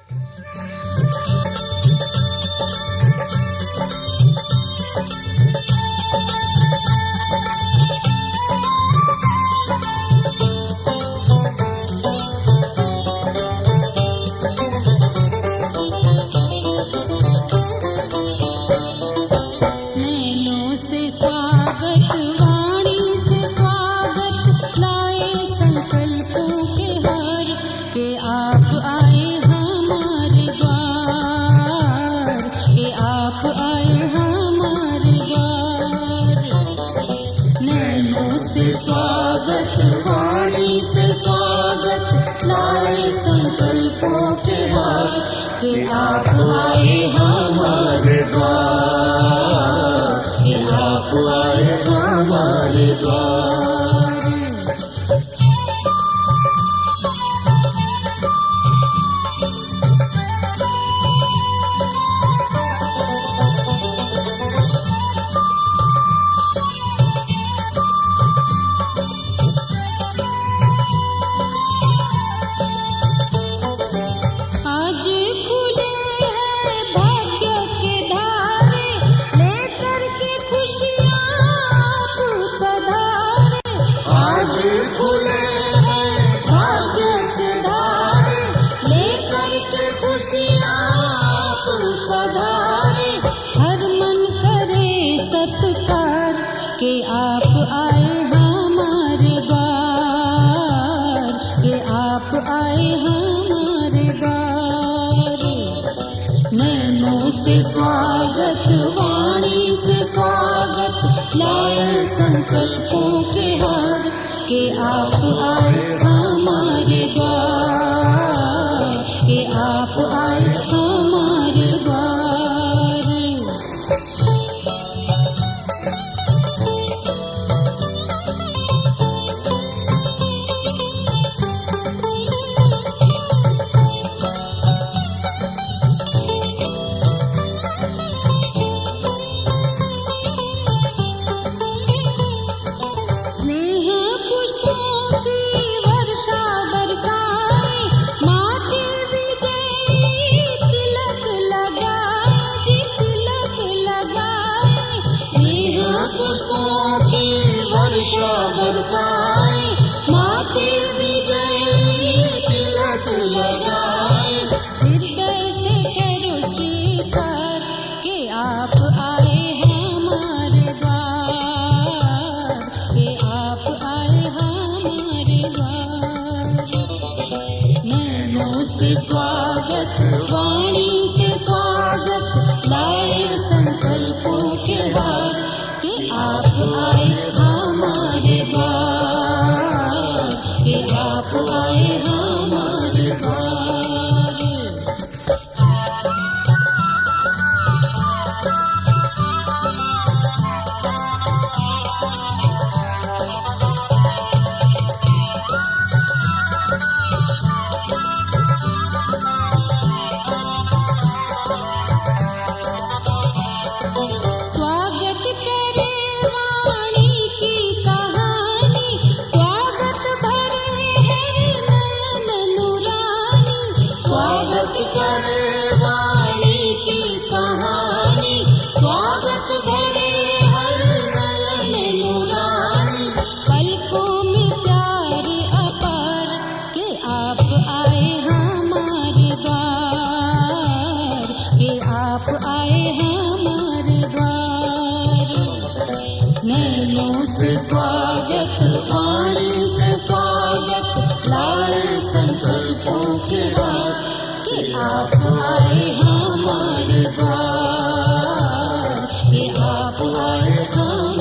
स्वागत वाणी से स्वागत लाए संकल्पों के हार कि आप आए हमारे द्वार, कि आप आए हमारे द्वार। कि आप आए हमारे द्वार, कि आप आए हमारे द्वार। नैनों से स्वागत वाणी से स्वागत लाए संकल्पों के हार कि आप आए हमारे द्वार, कि आप आए हमारे द्वार। बरसाए माथे विजय तिलक लगाए, हृदय से करो स्वीकार कि आप आए हमारे द्वार, कि आप आए हमारे द्वार। नैनों से स्वागत वाणी से स्वागत लाए संकल्पों के हार कि आप आए हमारे द्वार, कि आप आए हमारे द्वार। स्वागत करे वाणी की कहानी, स्वागत भरे हर नयन नूरानी। स्वागत करे वाणी की कहानी, स्वागत भरे हर नयन नूरानी। पलकों में प्यार अपार कि आप आए हमारे द्वार, कि आप आए हमारे द्वार। नैनों से स्वागत वाणी से स्वागत लाए संकल्पों के हार कि आप आए हमारे द्वार, कि आप आए हमारे